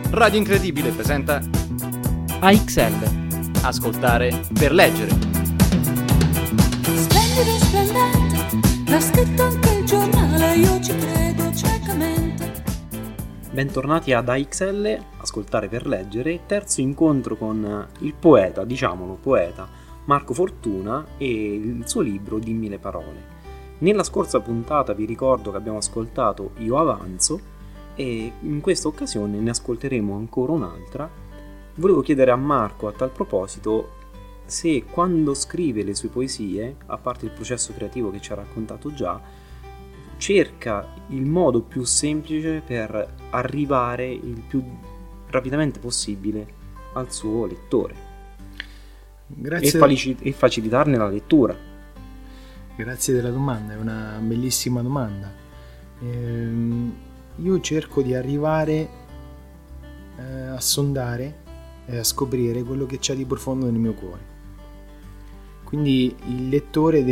Radio Incredibile presenta AXL. Ascoltare per leggere. Splendido e splendente, l'ha scritto anche il giornale, io ci credo ciecamente. Bentornati ad AXL, Ascoltare per leggere, terzo incontro con il poeta, diciamolo poeta, Marco Fortuna e il suo libro Dimmi le parole. Nella scorsa puntata vi ricordo che abbiamo ascoltato Io avanzo e in questa occasione ne ascolteremo ancora un'altra. Volevo chiedere a Marco a tal proposito se quando scrive le sue poesie, a parte il processo creativo che ci ha raccontato già, cerca il modo più semplice per arrivare il più rapidamente possibile al suo lettore. Grazie. E facilitarne la lettura. Grazie della domanda, è una bellissima domanda. Io cerco di arrivare a sondare e a scoprire quello che c'è di profondo nel mio cuore. Quindi il lettore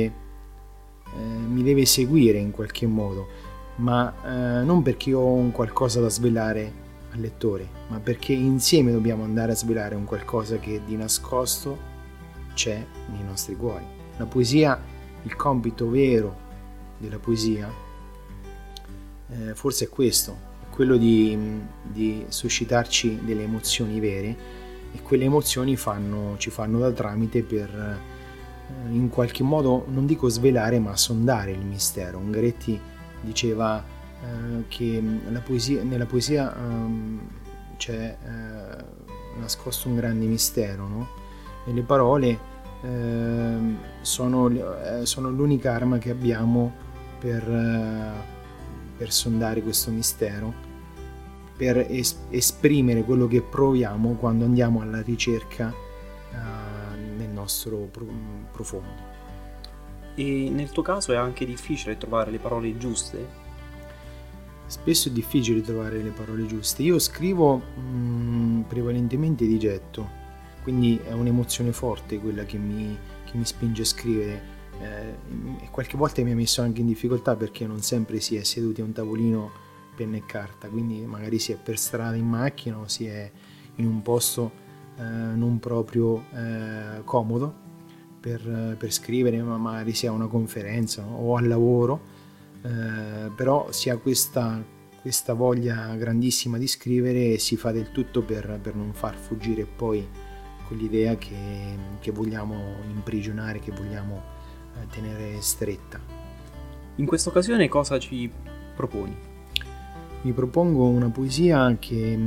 mi deve seguire in qualche modo, ma non perché io ho un qualcosa da svelare al lettore, ma perché insieme dobbiamo andare a svelare un qualcosa che di nascosto c'è nei nostri cuori. La poesia, il compito vero della poesia, forse è questo, è quello di suscitarci delle emozioni vere, e quelle emozioni ci fanno da tramite per in qualche modo, non dico svelare, ma sondare il mistero. Ungaretti diceva che nella poesia c'è nascosto un grande mistero, no? E le parole sono l'unica arma che abbiamo per sondare questo mistero, per esprimere quello che proviamo quando andiamo alla ricerca nel nostro profondo. E nel tuo caso è anche difficile trovare le parole giuste? Spesso è difficile trovare le parole giuste. Io scrivo prevalentemente di getto, quindi è un'emozione forte quella che mi spinge a scrivere, e qualche volta mi ha messo anche in difficoltà perché non sempre si è seduti a un tavolino penna e carta, quindi magari si è per strada in macchina o si è in un posto non proprio comodo per scrivere, ma magari si ha una conferenza, no? O al lavoro, però si ha questa voglia grandissima di scrivere e si fa del tutto per non far fuggire poi quell'idea che vogliamo imprigionare, che vogliamo tenere stretta. In questa occasione cosa ci proponi? Mi propongo una poesia che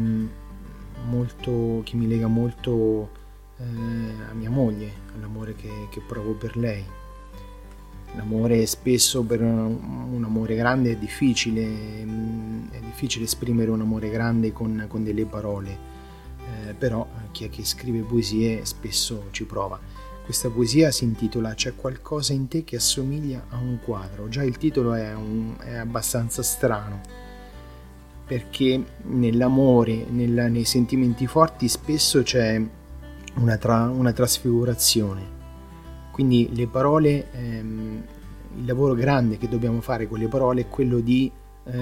mi lega molto a mia moglie, all'amore che provo per lei. L'amore spesso, per un amore grande, è difficile esprimere un amore grande con delle parole, però chi è che scrive poesie spesso ci prova. Questa poesia si intitola C'è qualcosa in te che assomiglia a un quadro. Già il titolo è abbastanza strano, perché nell'amore, nei sentimenti forti spesso c'è una trasfigurazione. Quindi le parole, il lavoro grande che dobbiamo fare con le parole è quello di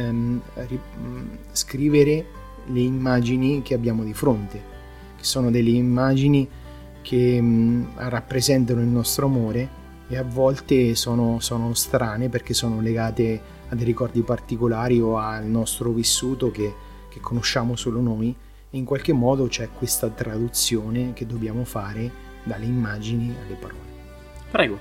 scrivere le immagini che abbiamo di fronte, che sono delle immagini che rappresentano il nostro amore, e a volte sono strane perché sono legate a dei ricordi particolari o al nostro vissuto che conosciamo solo noi, e in qualche modo c'è questa traduzione che dobbiamo fare dalle immagini alle parole. Prego.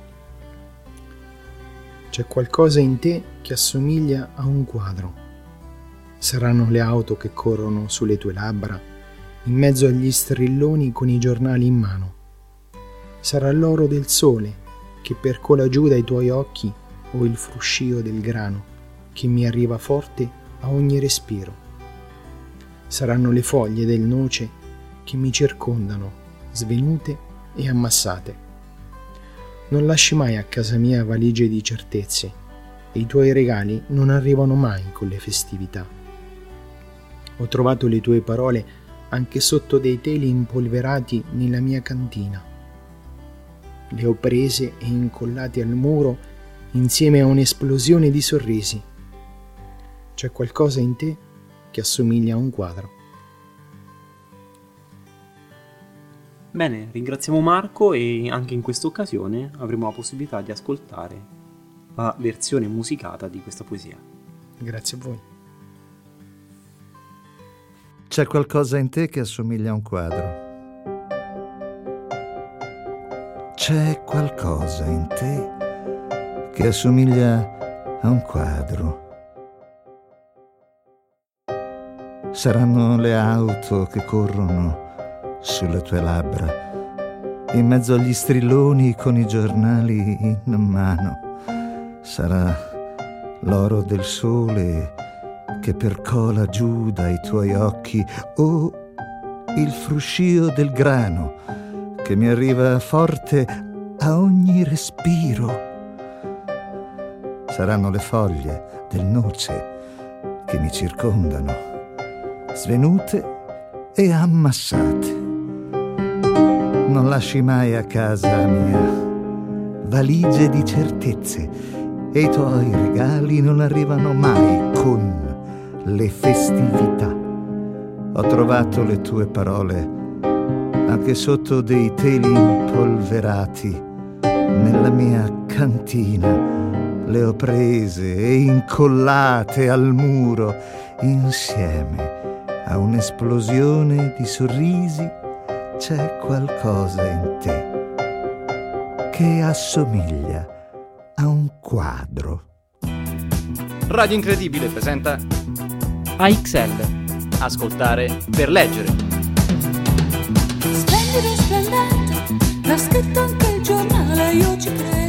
C'è qualcosa in te che assomiglia a un quadro. Saranno le auto che corrono sulle tue labbra, in mezzo agli strilloni con i giornali in mano. Sarà l'oro del sole che percola giù dai tuoi occhi, o il fruscio del grano che mi arriva forte a ogni respiro. Saranno le foglie del noce che mi circondano, svenute e ammassate. Non lasci mai a casa mia valigie di certezze, e i tuoi regali non arrivano mai con le festività. Ho trovato le tue parole anche sotto dei teli impolverati nella mia cantina. Le ho prese e incollate al muro insieme a un'esplosione di sorrisi. C'è qualcosa in te che assomiglia a un quadro. Bene, ringraziamo Marco e anche in questa occasione avremo la possibilità di ascoltare la versione musicata di questa poesia. Grazie a voi. C'è qualcosa in te che assomiglia a un quadro. C'è qualcosa in te che assomiglia a un quadro. Saranno le auto che corrono sulle tue labbra, in mezzo agli strilloni con i giornali in mano. Sarà l'oro del sole che percola giù dai tuoi occhi, o il fruscio del grano che mi arriva forte a ogni respiro. Saranno le foglie del noce che mi circondano, svenute e ammassate. Non lasci mai a casa mia valigie di certezze, e i tuoi regali non arrivano mai con le festività. Ho trovato le tue parole anche sotto dei teli impolverati. Nella mia cantina le ho prese e incollate al muro insieme a un'esplosione di sorrisi. C'è qualcosa in te che assomiglia a un quadro. Radio Incredibile presenta AXL. Ascoltare per leggere. Splendido e splendente, l'ha scritto anche il giornale, io ci credo.